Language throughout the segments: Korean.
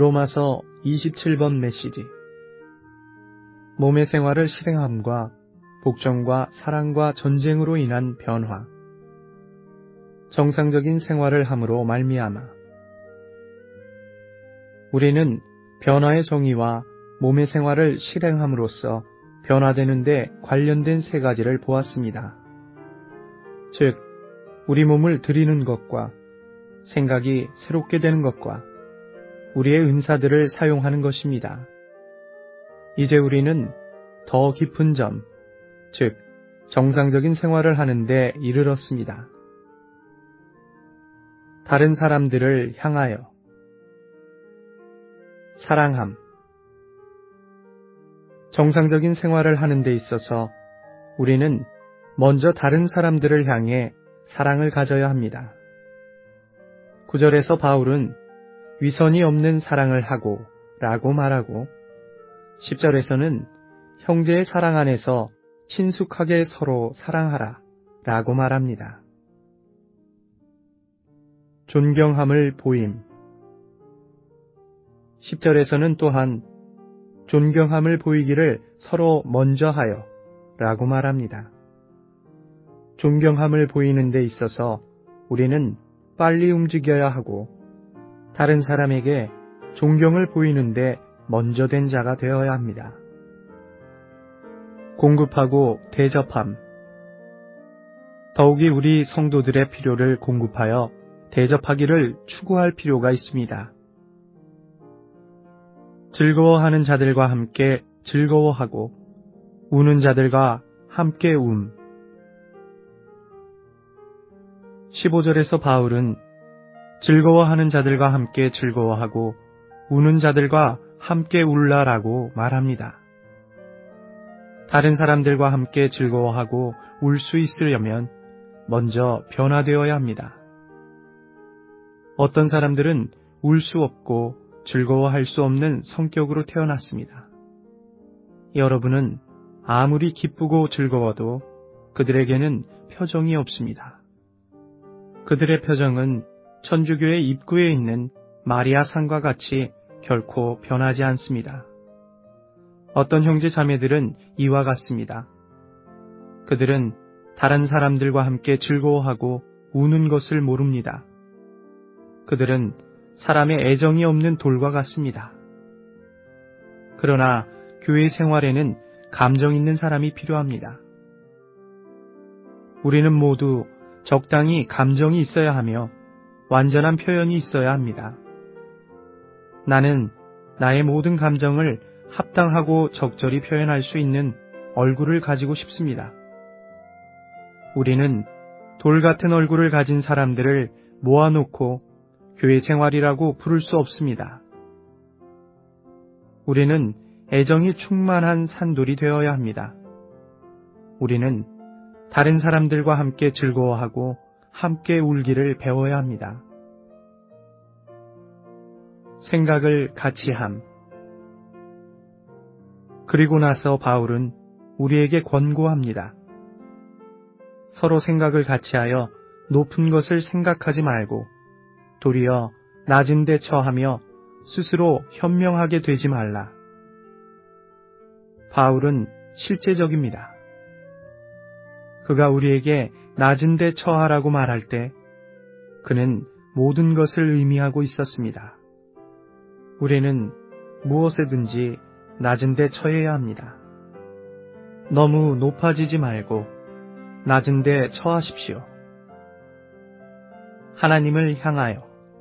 로마서 27번 메시지. 몸의 생활을 실행함과 복종과 사랑과 전쟁으로 인한 변화. 정상적인 생활을 함으로 말미암아. 우리는 변화의 정의와 몸의 생활을 실행함으로써 변화되는 데 관련된 세 가지를 보았습니다. 즉, 우리 몸을 드리는 것과 생각이 새롭게 되는 것과 우리의 은사들을 사용하는 것입니다. 이제 우리는 더 깊은 점, 즉 정상적인 생활을 하는 데 이르렀습니다. 다른 사람들을 향하여 사랑함. 정상적인 생활을 하는 데 있어서 우리는 먼저 다른 사람들을 향해 사랑을 가져야 합니다. 9절에서 바울은 위선이 없는 사랑을 하고 라고 말하고 10절에서는 형제의 사랑 안에서 친숙하게 서로 사랑하라 라고 말합니다. 존경함을 보임. 10절에서는 또한 존경함을 보이기를 서로 먼저 하여 라고 말합니다. 존경함을 보이는 데 있어서 우리는 빨리 움직여야 하고 다른 사람에게 존경을 보이는데 먼저 된 자가 되어야 합니다. 공급하고 대접함. 더욱이 우리 성도들의 필요를 공급하여 대접하기를 추구할 필요가 있습니다. 즐거워하는 자들과 함께 즐거워하고 우는 자들과 함께 15절에서 바울은 즐거워하는 자들과 함께 즐거워하고 우는 자들과 함께 울라라고 말합니다. 다른 사람들과 함께 즐거워하고 울 수 있으려면 먼저 변화되어야 합니다. 어떤 사람들은 울 수 없고 즐거워할 수 없는 성격으로 태어났습니다. 여러분은 아무리 기쁘고 즐거워도 그들에게는 표정이 없습니다. 그들의 표정은 천주교의 입구에 있는 마리아 상과 같이 결코 변하지 않습니다. 어떤 형제 자매들은 이와 같습니다. 그들은 다른 사람들과 함께 즐거워하고 우는 것을 모릅니다. 그들은 사람의 애정이 없는 돌과 같습니다. 그러나 교회 생활에는 감정 있는 사람이 필요합니다. 우리는 모두 적당히 감정이 있어야 하며 완전한 표현이 있어야 합니다. 나는 나의 모든 감정을 합당하고 적절히 표현할 수 있는 얼굴을 가지고 싶습니다. 우리는 돌 같은 얼굴을 가진 사람들을 모아놓고 교회 생활이라고 부를 수 없습니다. 우리는 애정이 충만한 산돌이 되어야 합니다. 우리는 다른 사람들과 함께 즐거워하고 함께 울기를 배워야 합니다. 생각을 같이 함. 그리고 나서 바울은 우리에게 권고합니다. 서로 생각을 같이 하여 높은 것을 생각하지 말고 도리어 낮은 데 처하며 스스로 현명하게 되지 말라. 바울은 실제적입니다. 그가 우리에게 낮은 데 처하라고 말할 때 그는 모든 것을 의미하고 있었습니다. 우리는 무엇에든지 낮은 데 처해야 합니다. 너무 높아지지 말고 낮은 데 처하십시오. 하나님을 향하여.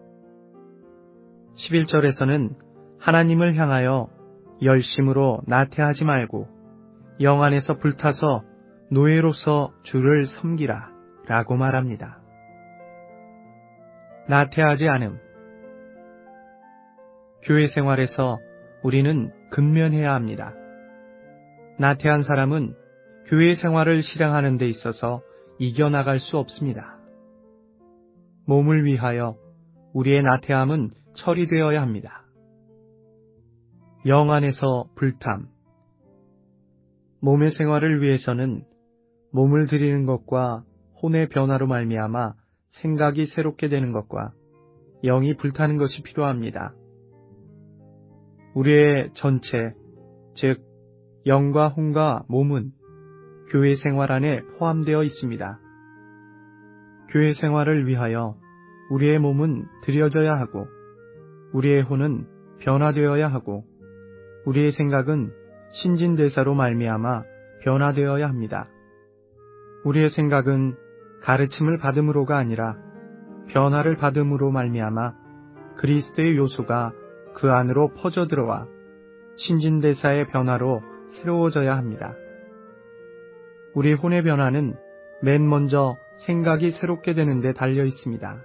11절에서는 하나님을 향하여 열심으로 나태하지 말고 영 안에서 불타서 노예로서 주를 섬기라 라고 말합니다. 나태하지 않음. 교회 생활에서 우리는 근면해야 합니다. 나태한 사람은 교회 생활을 실행하는 데 있어서 이겨나갈 수 없습니다. 몸을 위하여 우리의 나태함은 처리되어야 합니다. 영 안에서 불탐. 몸의 생활을 위해서는 몸을 드리는 것과 혼의 변화로 말미암아 생각이 새롭게 되는 것과 영이 불타는 것이 필요합니다. 우리의 전체, 즉 영과 혼과 몸은 교회 생활 안에 포함되어 있습니다. 교회 생활을 위하여 우리의 몸은 드려져야 하고, 우리의 혼은 변화되어야 하고, 우리의 생각은 신진대사로 말미암아 변화되어야 합니다. 우리의 생각은 가르침을 받음으로가 아니라 변화를 받음으로 말미암아 그리스도의 요소가 그 안으로 퍼져 들어와 신진대사의 변화로 새로워져야 합니다. 우리 혼의 변화는 맨 먼저 생각이 새롭게 되는 데 달려 있습니다.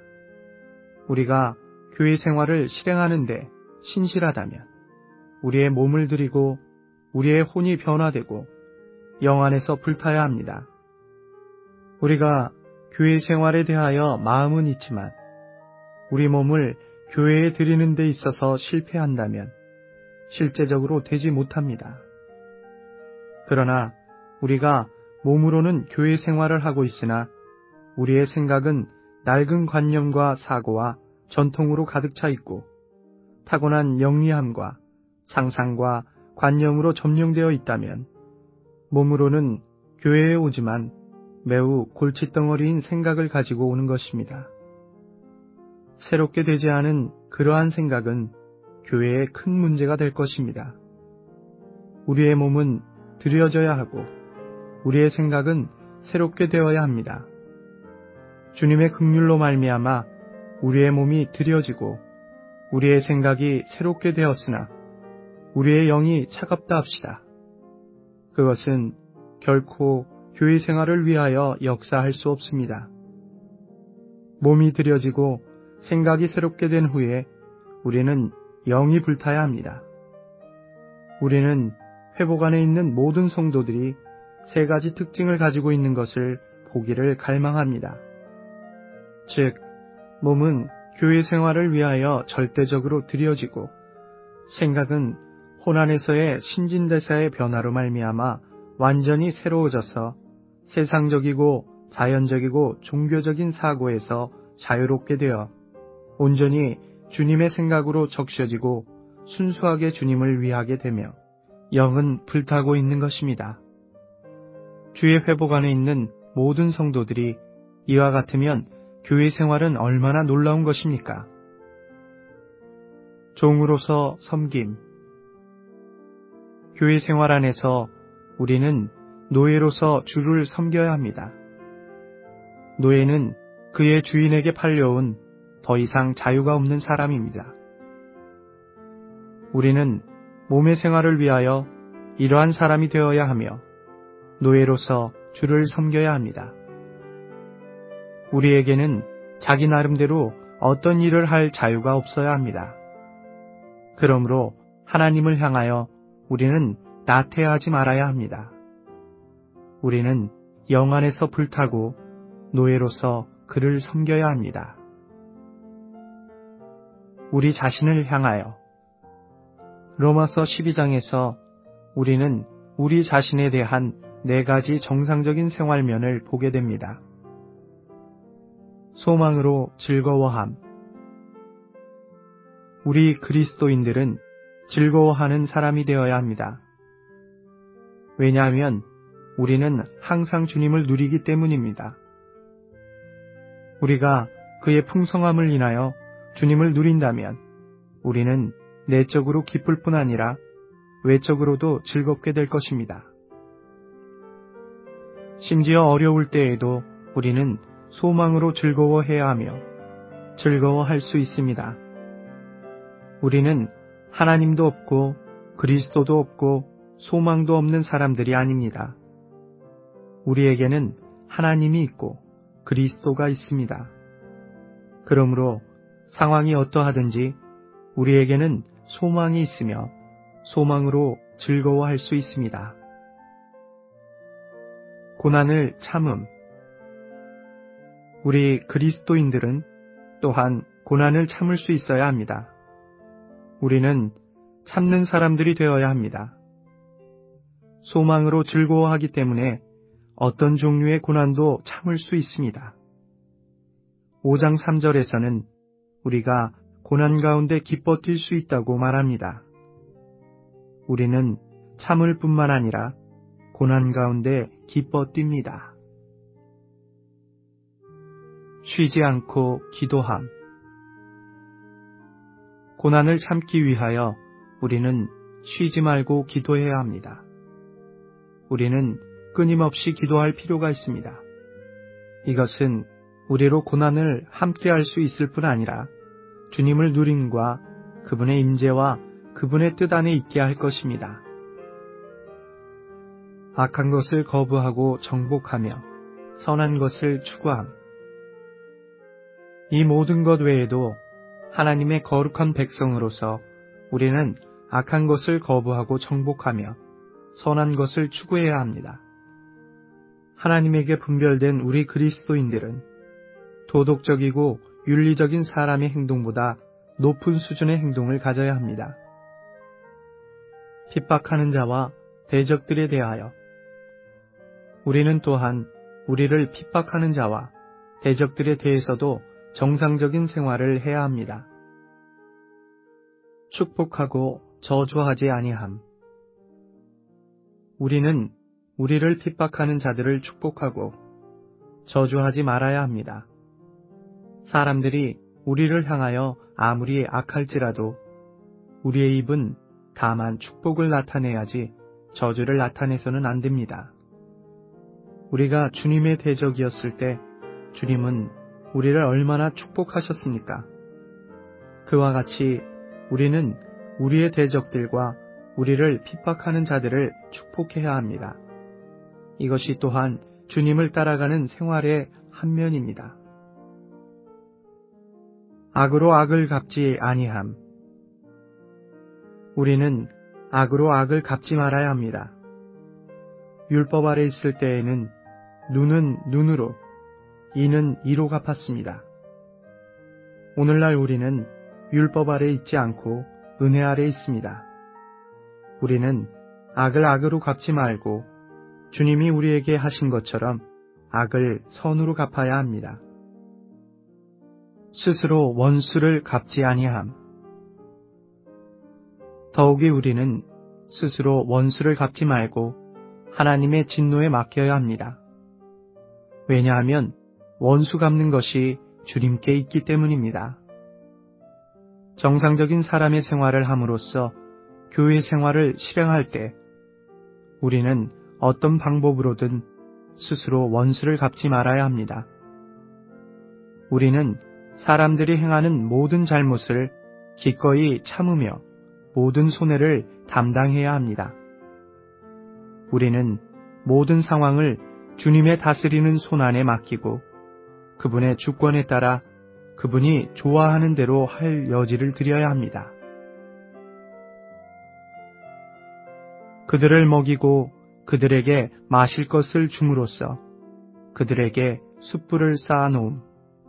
우리가 교회 생활을 실행하는데 신실하다면 우리의 몸을 드리고 우리의 혼이 변화되고 영 안에서 불타야 합니다. 우리가 교회 생활에 대하여 마음은 있지만 우리 몸을 교회에 드리는 데 있어서 실패한다면 실제적으로 되지 못합니다. 그러나 우리가 몸으로는 교회 생활을 하고 있으나 우리의 생각은 낡은 관념과 사고와 전통으로 가득 차 있고 타고난 영리함과 상상과 관념으로 점령되어 있다면 몸으로는 교회에 오지만 매우 골칫덩어리인 생각을 가지고 오는 것입니다. 새롭게 되지 않은 그러한 생각은 교회에 큰 문제가 될 것입니다. 우리의 몸은 드려져야 하고 우리의 생각은 새롭게 되어야 합니다. 주님의 긍휼로 말미암아 우리의 몸이 드려지고 우리의 생각이 새롭게 되었으나 우리의 영이 차갑다 합시다. 그것은 결코 교회 생활을 위하여 역사할 수 없습니다. 몸이 드려지고 생각이 새롭게 된 후에 우리는 영이 불타야 합니다. 우리는 회복 안에 있는 모든 성도들이 세 가지 특징을 가지고 있는 것을 보기를 갈망합니다. 즉, 몸은 교회 생활을 위하여 절대적으로 드려지고 생각은 혼 안에서의 신진대사의 변화로 말미암아 완전히 새로워져서 세상적이고 자연적이고 종교적인 사고에서 자유롭게 되어 온전히 주님의 생각으로 적셔지고 순수하게 주님을 위하게 되며 영은 불타고 있는 것입니다. 주의 회복 안에 있는 모든 성도들이 이와 같으면 교회 생활은 얼마나 놀라운 것입니까? 종으로서 섬김. 교회 생활 안에서 우리는 노예로서 주를 섬겨야 합니다. 노예는 그의 주인에게 팔려온 더 이상 자유가 없는 사람입니다. 우리는 몸의 생활을 위하여 이러한 사람이 되어야 하며 노예로서 주를 섬겨야 합니다. 우리에게는 자기 나름대로 어떤 일을 할 자유가 없어야 합니다. 그러므로 하나님을 향하여 우리는 나태하지 말아야 합니다. 우리는 영 안에서 불타고 노예로서 그를 섬겨야 합니다. 우리 자신을 향하여 로마서 12장에서 우리는 우리 자신에 대한 4가지 정상적인 생활면을 보게 됩니다. 소망으로 즐거워함. 우리 그리스도인들은 즐거워하는 사람이 되어야 합니다. 왜냐하면 우리는 항상 주님을 누리기 때문입니다. 우리가 그의 풍성함을 인하여 주님을 누린다면 우리는 내적으로 기쁠 뿐 아니라 외적으로도 즐겁게 될 것입니다. 심지어 어려울 때에도 우리는 소망으로 즐거워해야 하며 즐거워할 수 있습니다. 우리는 하나님도 없고 그리스도도 없고 소망도 없는 사람들이 아닙니다. 우리에게는 하나님이 있고 그리스도가 있습니다. 그러므로 상황이 어떠하든지 우리에게는 소망이 있으며 소망으로 즐거워할 수 있습니다. 고난을 참음. 우리 그리스도인들은 또한 고난을 참을 수 있어야 합니다. 우리는 참는 사람들이 되어야 합니다. 소망으로 즐거워하기 때문에 어떤 종류의 고난도 참을 수 있습니다. 5장 3절에서는 우리가 고난 가운데 기뻐 뛸 수 있다고 말합니다. 우리는 참을 뿐만 아니라 고난 가운데 기뻐 뜁니다. 쉬지 않고 기도함. 고난을 참기 위하여 우리는 쉬지 말고 기도해야 합니다. 우리는 끊임없이 기도할 필요가 있습니다. 이것은 우리로 고난을 함께할 수 있을 뿐 아니라 주님을 누림과 그분의 임재와 그분의 뜻 안에 있게 할 것입니다. 악한 것을 거부하고 정복하며 선한 것을 추구함. 이 모든 것 외에도 하나님의 거룩한 백성으로서 우리는 악한 것을 거부하고 정복하며 선한 것을 추구해야 합니다. 하나님에게 분별된 우리 그리스도인들은 도덕적이고 윤리적인 사람의 행동보다 높은 수준의 행동을 가져야 합니다. 핍박하는 자와 대적들에 대하여 우리는 또한 우리를 핍박하는 자와 대적들에 대해서도 정상적인 생활을 해야 합니다. 축복하고 저주하지 아니함. 우리는 우리를 핍박하는 자들을 축복하고 저주하지 말아야 합니다. 사람들이 우리를 향하여 아무리 악할지라도 우리의 입은 다만 축복을 나타내야지 저주를 나타내서는 안 됩니다. 우리가 주님의 대적이었을 때 주님은 우리를 얼마나 축복하셨습니까? 그와 같이 우리는 우리의 대적들과 우리를 핍박하는 자들을 축복해야 합니다. 이것이 또한 주님을 따라가는 생활의 한 면입니다. 악으로 악을 갚지 아니함. 우리는 악으로 악을 갚지 말아야 합니다. 율법 아래 있을 때에는 눈은 눈으로, 이는 이로 갚았습니다. 오늘날 우리는 율법 아래 있지 않고 은혜 아래 있습니다. 우리는 악을 악으로 갚지 말고 주님이 우리에게 하신 것처럼 악을 선으로 갚아야 합니다. 스스로 원수를 갚지 아니함. 더욱이 우리는 스스로 원수를 갚지 말고 하나님의 진노에 맡겨야 합니다. 왜냐하면 원수 갚는 것이 주님께 있기 때문입니다. 정상적인 사람의 생활을 함으로써 교회 생활을 실행할 때 우리는 어떤 방법으로든 스스로 원수를 갚지 말아야 합니다. 우리는 사람들이 행하는 모든 잘못을 기꺼이 참으며 모든 손해를 담당해야 합니다. 우리는 모든 상황을 주님의 다스리는 손 안에 맡기고 그분의 주권에 따라 그분이 좋아하는 대로 할 여지를 드려야 합니다. 그들을 먹이고 그들에게 마실 것을 줌으로써 그들에게 숯불을 쌓아놓음.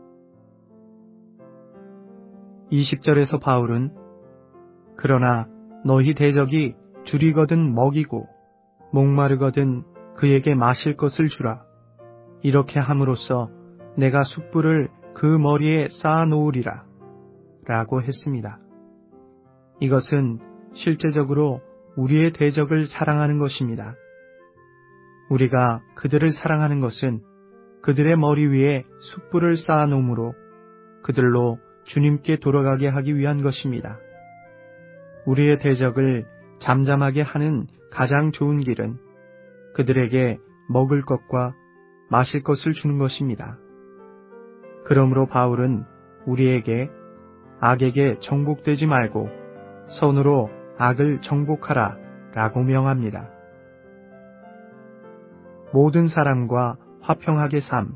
20절에서 바울은 그러나 너희 대적이 줄이거든 먹이고 목마르거든 그에게 마실 것을 주라. 이렇게 함으로써 내가 숯불을 그 머리에 쌓아놓으리라 라고 했습니다. 이것은 실제적으로 우리의 대적을 사랑하는 것입니다. 우리가 그들을 사랑하는 것은 그들의 머리 위에 숯불을 쌓아놓음으로 그들로 주님께 돌아가게 하기 위한 것입니다. 우리의 대적을 잠잠하게 하는 가장 좋은 길은 그들에게 먹을 것과 마실 것을 주는 것입니다. 그러므로 바울은 우리에게 악에게 정복되지 말고 선으로 악을 정복하라 라고 명합니다. 모든 사람과 화평하게 삶.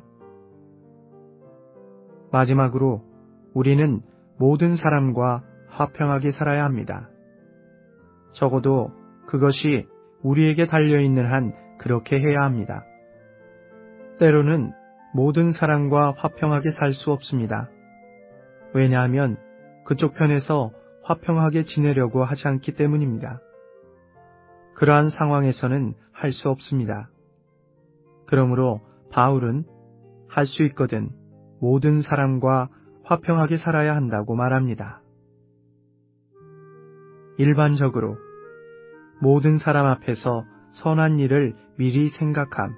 마지막으로 우리는 모든 사람과 화평하게 살아야 합니다. 적어도 그것이 우리에게 달려있는 한 그렇게 해야 합니다. 때로는 모든 사람과 화평하게 살 수 없습니다. 왜냐하면 그쪽 편에서 화평하게 지내려고 하지 않기 때문입니다. 그러한 상황에서는 할 수 없습니다. 그러므로 바울은 할 수 있거든 모든 사람과 화평하게 살아야 한다고 말합니다. 일반적으로 모든 사람 앞에서 선한 일을 미리 생각함.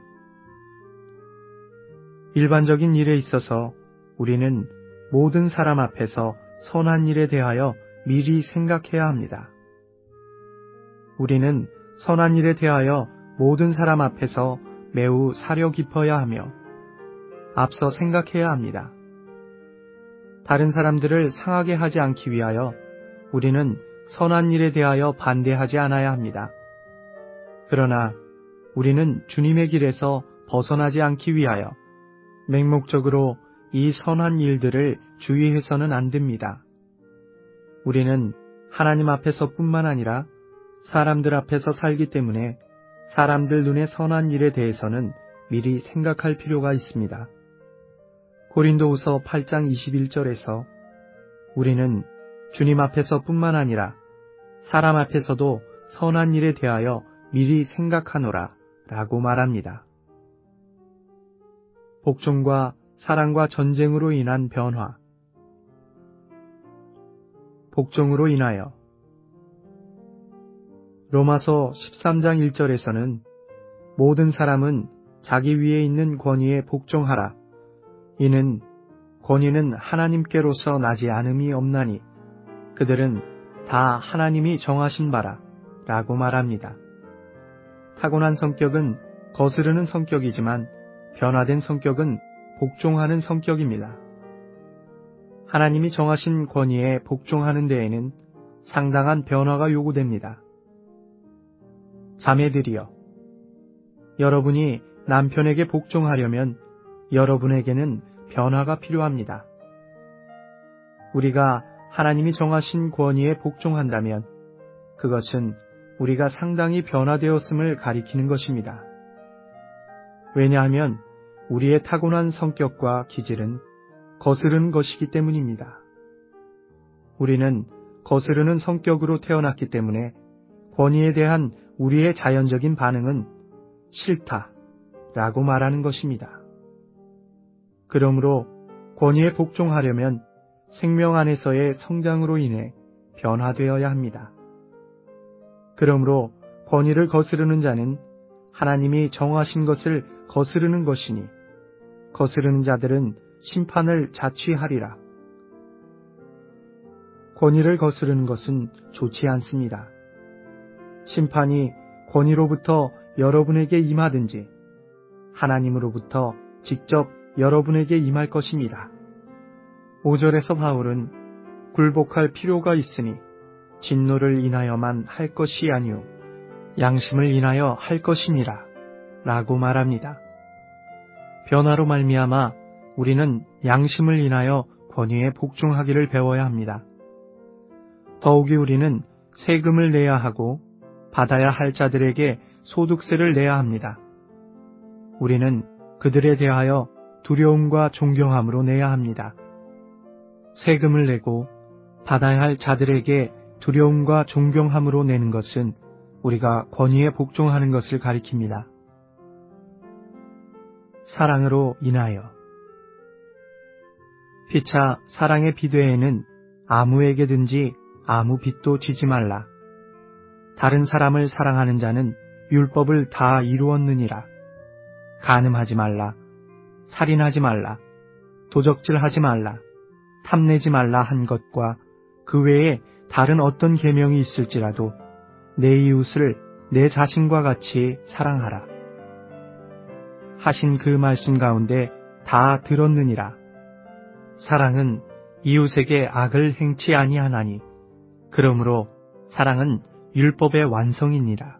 일반적인 일에 있어서 우리는 모든 사람 앞에서 선한 일에 대하여 미리 생각해야 합니다. 우리는 선한 일에 대하여 모든 사람 앞에서 매우 사려 깊어야 하며 앞서 생각해야 합니다. 다른 사람들을 상하게 하지 않기 위하여 우리는 선한 일에 대하여 반대하지 않아야 합니다. 그러나 우리는 주님의 길에서 벗어나지 않기 위하여 맹목적으로 이 선한 일들을 주의해서는 안 됩니다. 우리는 하나님 앞에서뿐만 아니라 사람들 앞에서 살기 때문에 사람들 눈에 선한 일에 대해서는 미리 생각할 필요가 있습니다. 고린도후서 8장 21절에서 우리는 주님 앞에서뿐만 아니라 사람 앞에서도 선한 일에 대하여 미리 생각하노라 라고 말합니다. 복종과 사랑과 전쟁으로 인한 변화. 복종으로 인하여. 로마서 13장 1절에서는 모든 사람은 자기 위에 있는 권위에 복종하라. 이는 권위는 하나님께로서 나지 않음이 없나니 그들은 다 하나님이 정하신 바라 라고 말합니다. 타고난 성격은 거스르는 성격이지만 변화된 성격은 복종하는 성격입니다. 하나님이 정하신 권위에 복종하는 데에는 상당한 변화가 요구됩니다. 자매들이여, 여러분이 남편에게 복종하려면 여러분에게는 변화가 필요합니다. 우리가 하나님이 정하신 권위에 복종한다면 그것은 우리가 상당히 변화되었음을 가리키는 것입니다. 왜냐하면 우리의 타고난 성격과 기질은 거스르는 것이기 때문입니다. 우리는 거스르는 성격으로 태어났기 때문에 권위에 대한 우리의 자연적인 반응은 싫다 라고 말하는 것입니다. 그러므로 권위에 복종하려면 생명 안에서의 성장으로 인해 변화되어야 합니다. 그러므로 권위를 거스르는 자는 하나님이 정하신 것을 거스르는 것이니 거스르는 자들은 심판을 자취하리라. 권위를 거스르는 것은 좋지 않습니다. 심판이 권위로부터 여러분에게 임하든지 하나님으로부터 직접 여러분에게 임할 것입니다. 5절에서 바울은 굴복할 필요가 있으니 진노를 인하여만 할 것이 아니오 양심을 인하여 할 것이니라 라고 말합니다. 변화로 말미암아 우리는 양심을 인하여 권위에 복종하기를 배워야 합니다. 더욱이 우리는 세금을 내야 하고 받아야 할 자들에게 소득세를 내야 합니다. 우리는 그들에 대하여 두려움과 존경함으로 내야 합니다. 세금을 내고 받아야 할 자들에게 두려움과 존경함으로 내는 것은 우리가 권위에 복종하는 것을 가리킵니다. 사랑으로 인하여. 피차 사랑의 비대에는 아무에게든지 아무 빚도 지지 말라. 다른 사람을 사랑하는 자는 율법을 다 이루었느니라. 간음하지 말라. 살인하지 말라. 도적질하지 말라. 탐내지 말라 한 것과 그 외에 다른 어떤 계명이 있을지라도 내 이웃을 내 자신과 같이 사랑하라. 하신 그 말씀 가운데 다 들었느니라. 사랑은 이웃에게 악을 행치 아니하나니 그러므로 사랑은 율법의 완성이니라.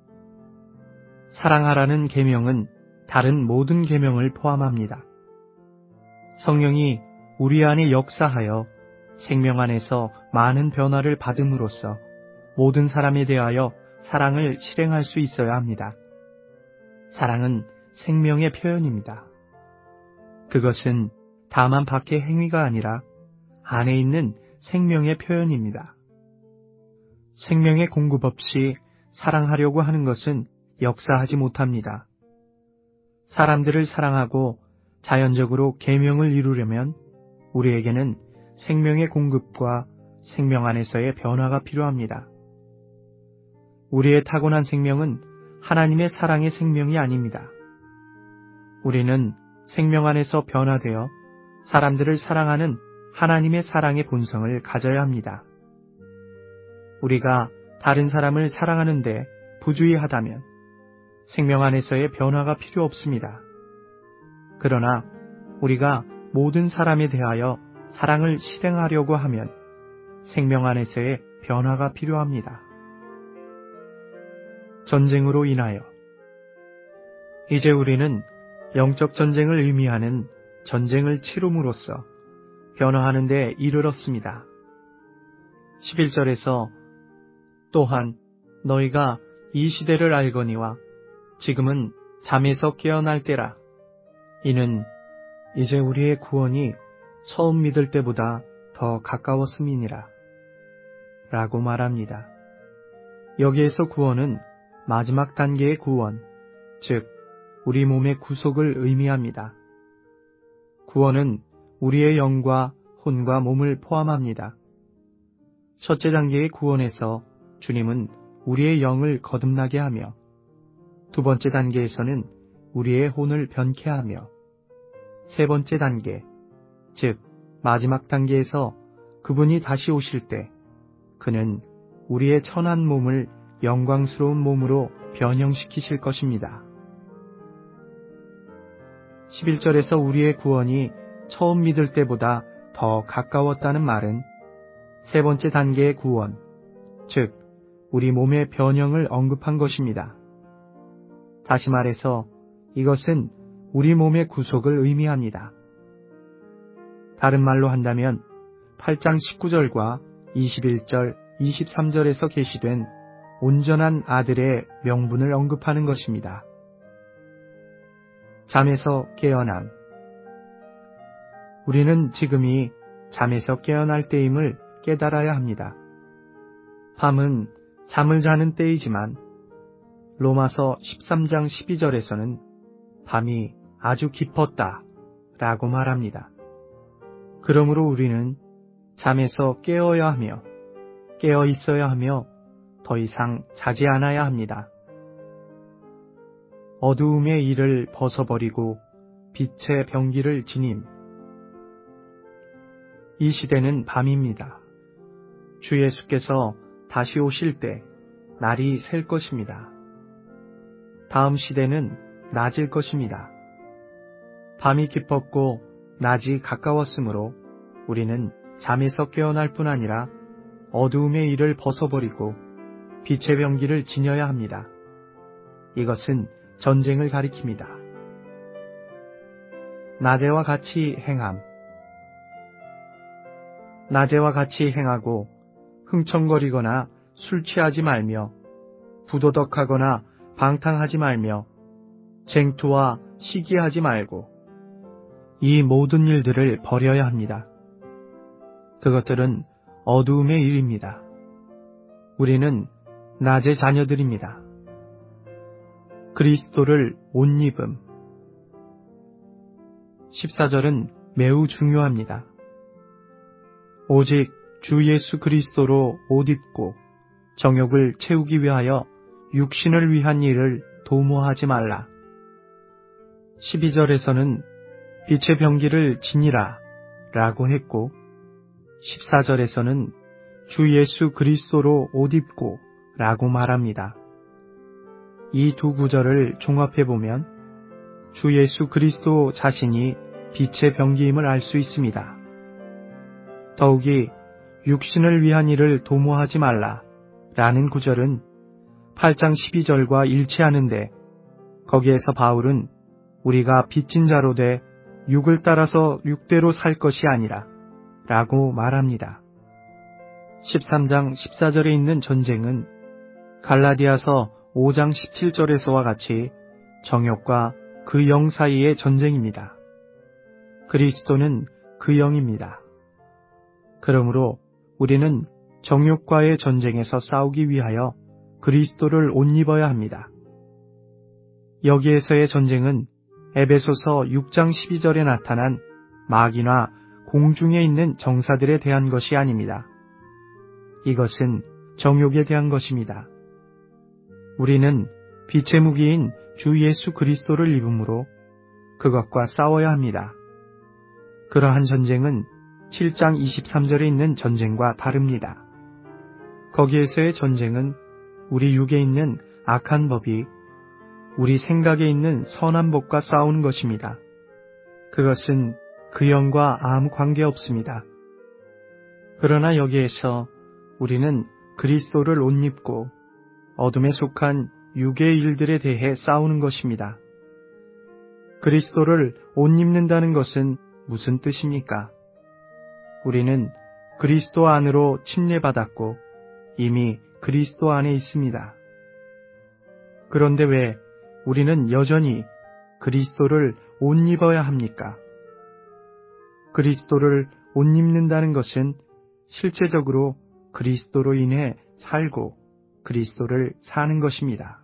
사랑하라는 계명은 다른 모든 계명을 포함합니다. 성령이 우리 안에 역사하여 생명 안에서 많은 변화를 받음으로써 모든 사람에 대하여 사랑을 실행할 수 있어야 합니다. 사랑은 생명의 표현입니다. 그것은 다만 밖의 행위가 아니라 안에 있는 생명의 표현입니다. 생명의 공급 없이 사랑하려고 하는 것은 역사하지 못합니다. 사람들을 사랑하고 자연적으로 계명을 이루려면 우리에게는 생명의 공급과 생명 안에서의 변화가 필요합니다. 우리의 타고난 생명은 하나님의 사랑의 생명이 아닙니다. 우리는 생명 안에서 변화되어 사람들을 사랑하는 하나님의 사랑의 본성을 가져야 합니다. 우리가 다른 사람을 사랑하는데 부주의하다면 생명 안에서의 변화가 필요 없습니다. 그러나 우리가 모든 사람에 대하여 사랑을 실행하려고 하면 생명 안에서의 변화가 필요합니다. 전쟁으로 인하여 이제 우리는 영적 전쟁을 의미하는 전쟁을 치rum으로써 변화하는 데 이르렀습니다. 11절에서 또한 너희가 이 시대를 알거니와 지금은 잠에서 깨어날 때라. 이는 이제 우리의 구원이 처음 믿을 때보다 더 가까웠음이니라. 라고 말합니다. 여기에서 구원은 마지막 단계의 구원, 즉 우리 몸의 구속을 의미합니다. 구원은 우리의 영과 혼과 몸을 포함합니다. 첫째 단계의 구원에서 주님은 우리의 영을 거듭나게 하며 두 번째 단계에서는 우리의 혼을 변케 하며 세 번째 단계, 즉 마지막 단계에서 그분이 다시 오실 때 그는 우리의 천한 몸을 영광스러운 몸으로 변형시키실 것입니다. 11절에서 우리의 구원이 처음 믿을 때보다 더 가까웠다는 말은 세 번째 단계의 구원, 즉 우리 몸의 변형을 언급한 것입니다. 다시 말해서 이것은 우리 몸의 구속을 의미합니다. 다른 말로 한다면 8장 19절과 21절, 23절에서 계시된 온전한 아들의 명분을 언급하는 것입니다. 잠에서 깨어남. 우리는 지금이 잠에서 깨어날 때임을 깨달아야 합니다. 밤은 잠을 자는 때이지만 로마서 13장 12절에서는 밤이 아주 깊었다 라고 말합니다. 그러므로 우리는 잠에서 깨어야 하며 깨어 있어야 하며 더 이상 자지 않아야 합니다. 어두움의 일을 벗어버리고 빛의 병기를 지님. 이 시대는 밤입니다. 주 예수께서 다시 오실 때 날이 셀 것입니다. 다음 시대는 낮일 것입니다. 밤이 깊었고 낮이 가까웠으므로 우리는 잠에서 깨어날 뿐 아니라 어두움의 일을 벗어버리고 빛의 병기를 지녀야 합니다. 이것은 전쟁을 가리킵니다. 낮에와 같이 행함. 낮에와 같이 행하고 흥청거리거나 술 취하지 말며 부도덕하거나 방탕하지 말며 쟁투와 시기하지 말고 이 모든 일들을 버려야 합니다. 그것들은 어두움의 일입니다. 우리는 낮의 자녀들입니다. 그리스도를 옷 입음. 14절은 매우 중요합니다. 오직 주 예수 그리스도로 옷 입고 정욕을 채우기 위하여 육신을 위한 일을 도모하지 말라. 12절에서는 빛의 병기를 지니라 라고 했고 14절에서는 주 예수 그리스도로 옷 입고 라고 말합니다. 이 두 구절을 종합해보면 주 예수 그리스도 자신이 빛의 병기임을 알 수 있습니다. 더욱이 육신을 위한 일을 도모하지 말라 라는 구절은 8장 12절과 일치하는데 거기에서 바울은 우리가 빚진 자로 돼 육을 따라서 육대로 살 것이 아니라 라고 말합니다. 13장 14절에 있는 전쟁은 갈라디아서 5장 17절에서와 같이 정욕과 그 영 사이의 전쟁입니다. 그리스도는 그 영입니다. 그러므로 우리는 정욕과의 전쟁에서 싸우기 위하여 그리스도를 옷 입어야 합니다. 여기에서의 전쟁은 에베소서 6장 12절에 나타난 마귀나 공중에 있는 정사들에 대한 것이 아닙니다. 이것은 정욕에 대한 것입니다. 우리는 빛의 무기인 주 예수 그리스도를 입음으로 그것과 싸워야 합니다. 그러한 전쟁은 7장 23절에 있는 전쟁과 다릅니다. 거기에서의 전쟁은 우리 육에 있는 악한 법이 우리 생각에 있는 선한 법과 싸우는 것입니다. 그것은 그 영과 아무 관계없습니다. 그러나 여기에서 우리는 그리스도를 옷 입고 어둠에 속한 육의 일들에 대해 싸우는 것입니다. 그리스도를 옷 입는다는 것은 무슨 뜻입니까? 우리는 그리스도 안으로 침례받았고 이미 그리스도 안에 있습니다. 그런데 왜 우리는 여전히 그리스도를 옷 입어야 합니까? 그리스도를 옷 입는다는 것은 실제적으로 그리스도로 인해 살고 그리스도를 사는 것입니다.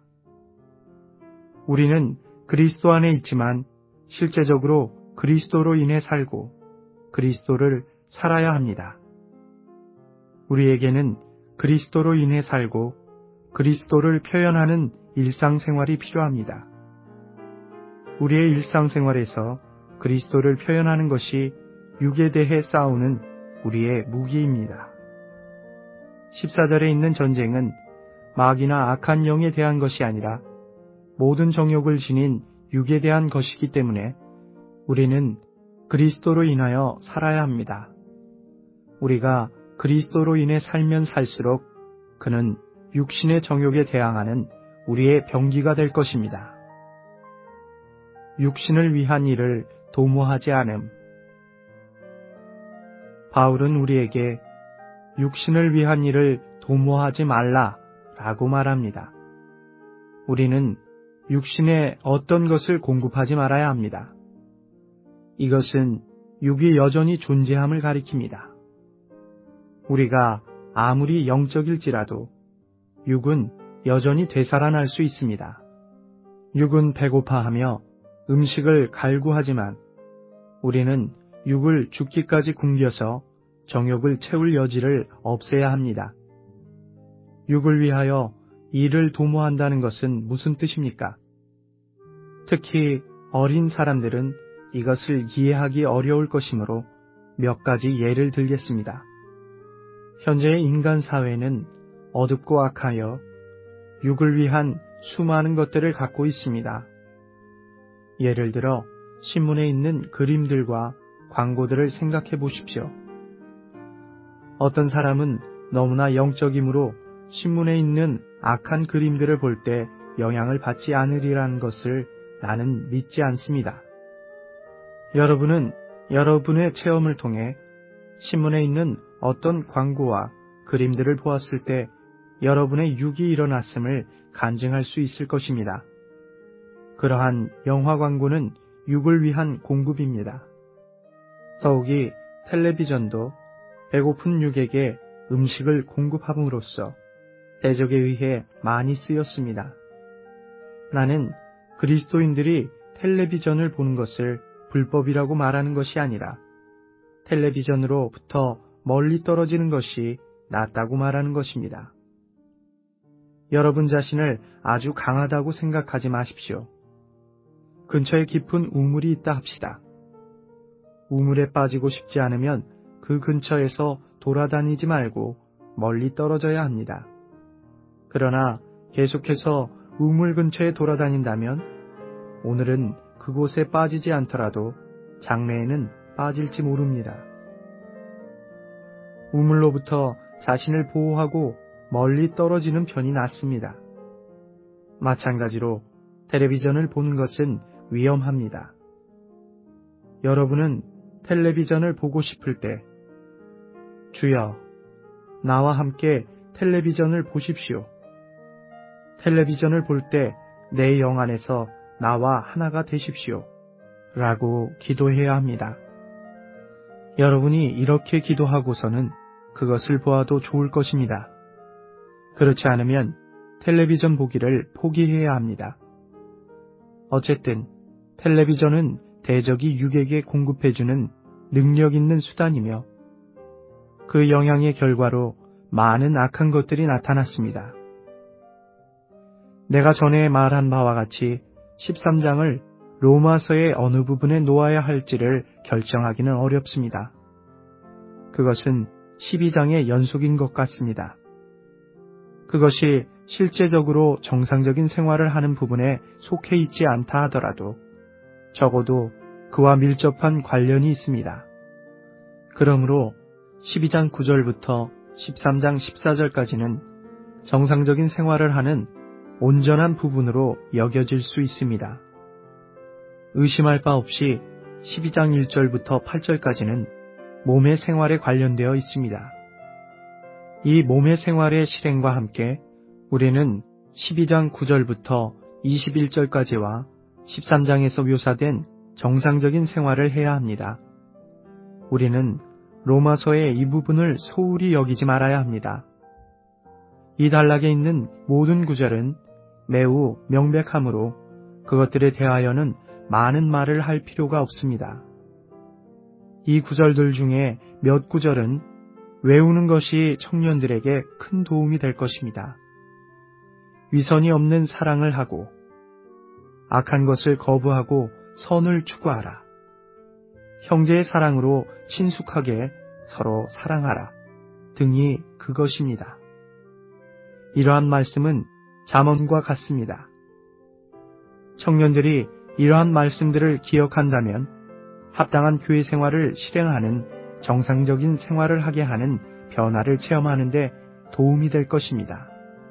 우리는 그리스도 안에 있지만 실제적으로 그리스도로 인해 살고 그리스도를 살아야 합니다. 우리에게는 그리스도로 인해 살고 그리스도를 표현하는 일상생활이 필요합니다. 우리의 일상생활에서 그리스도를 표현하는 것이 육에 대해 싸우는 우리의 무기입니다. 14절에 있는 전쟁은 마귀나 악한 영에 대한 것이 아니라 모든 정욕을 지닌 육에 대한 것이기 때문에 우리는 그리스도로 인하여 살아야 합니다. 우리가 그리스도로 인해 살면 살수록 그는 육신의 정욕에 대항하는 우리의 병기가 될 것입니다. 육신을 위한 일을 도모하지 않음. 바울은 우리에게 육신을 위한 일을 도모하지 말라라고 말합니다. 우리는 육신에 어떤 것을 공급하지 말아야 합니다. 이것은 육이 여전히 존재함을 가리킵니다. 우리가 아무리 영적일지라도 육은 여전히 되살아날 수 있습니다. 육은 배고파하며 음식을 갈구하지만 우리는 육을 죽기까지 굶겨서 정욕을 채울 여지를 없애야 합니다. 육을 위하여 일을 도모한다는 것은 무슨 뜻입니까? 특히 어린 사람들은 이것을 이해하기 어려울 것이므로 몇 가지 예를 들겠습니다. 현재의 인간 사회는 어둡고 악하여 육을 위한 수많은 것들을 갖고 있습니다. 예를 들어 신문에 있는 그림들과 광고들을 생각해 보십시오. 어떤 사람은 너무나 영적이므로 신문에 있는 악한 그림들을 볼 때 영향을 받지 않으리라는 것을 나는 믿지 않습니다. 여러분은 여러분의 체험을 통해 신문에 있는 어떤 광고와 그림들을 보았을 때 여러분의 육이 일어났음을 간증할 수 있을 것입니다. 그러한 영화 광고는 육을 위한 공급입니다. 더욱이 텔레비전도 배고픈 육에게 음식을 공급함으로써 대적에 의해 많이 쓰였습니다. 나는 그리스도인들이 텔레비전을 보는 것을 불법이라고 말하는 것이 아니라 텔레비전으로부터 멀리 떨어지는 것이 낫다고 말하는 것입니다. 여러분 자신을 아주 강하다고 생각하지 마십시오. 근처에 깊은 우물이 있다 합시다. 우물에 빠지고 싶지 않으면 그 근처에서 돌아다니지 말고 멀리 떨어져야 합니다. 그러나 계속해서 우물 근처에 돌아다닌다면 오늘은 그곳에 빠지지 않더라도 장래에는 빠질지 모릅니다. 우물로부터 자신을 보호하고 멀리 떨어지는 편이 낫습니다. 마찬가지로 텔레비전을 보는 것은 위험합니다. 여러분은 텔레비전을 보고 싶을 때 주여, 나와 함께 텔레비전을 보십시오. 텔레비전을 볼 때 내 영 안에서 나와 하나가 되십시오. 라고 기도해야 합니다. 여러분이 이렇게 기도하고서는 그것을 보아도 좋을 것입니다. 그렇지 않으면 텔레비전 보기를 포기해야 합니다. 어쨌든 텔레비전은 대적이 육에게 공급해주는 능력 있는 수단이며 그 영향의 결과로 많은 악한 것들이 나타났습니다. 내가 전에 말한 바와 같이 13장을 로마서의 어느 부분에 놓아야 할지를 결정하기는 어렵습니다. 그것은 12장의 연속인 것 같습니다. 그것이 실제적으로 정상적인 생활을 하는 부분에 속해 있지 않다 하더라도 적어도 그와 밀접한 관련이 있습니다. 그러므로 12장 9절부터 13장 14절까지는 정상적인 생활을 하는 온전한 부분으로 여겨질 수 있습니다. 의심할 바 없이 12장 1절부터 8절까지는 몸의 생활에 관련되어 있습니다. 이 몸의 생활의 실행과 함께 우리는 12장 9절부터 21절까지와 13장에서 묘사된 정상적인 생활을 해야 합니다. 우리는 로마서의 이 부분을 소홀히 여기지 말아야 합니다. 이 단락에 있는 모든 구절은 매우 명백하므로 그것들에 대하여는 많은 말을 할 필요가 없습니다. 이 구절들 중에 몇 구절은 외우는 것이 청년들에게 큰 도움이 될 것입니다. 위선이 없는 사랑을 하고 악한 것을 거부하고 선을 추구하라. 형제의 사랑으로 친숙하게 서로 사랑하라 등이 그것입니다. 이러한 말씀은 잠언과 같습니다. 청년들이 이러한 말씀들을 기억한다면 합당한 교회 생활을 실행하는 정상적인 생활을 하게 하는 변화를 체험하는 데 도움이 될 것입니다.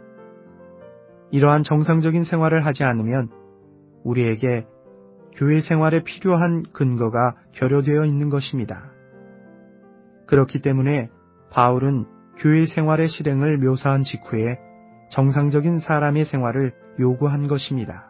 이러한 정상적인 생활을 하지 않으면 우리에게 교회 생활에 필요한 근거가 결여되어 있는 것입니다. 그렇기 때문에 바울은 교회 생활의 실행을 묘사한 직후에 정상적인 사람의 생활을 요구한 것입니다.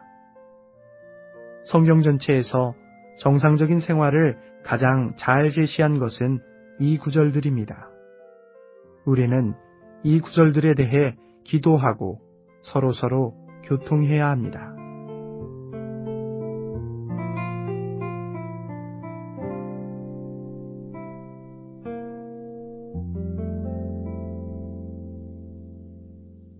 성경 전체에서 정상적인 생활을 가장 잘 제시한 것은 이 구절들입니다. 우리는 이 구절들에 대해 기도하고 서로서로 교통해야 합니다.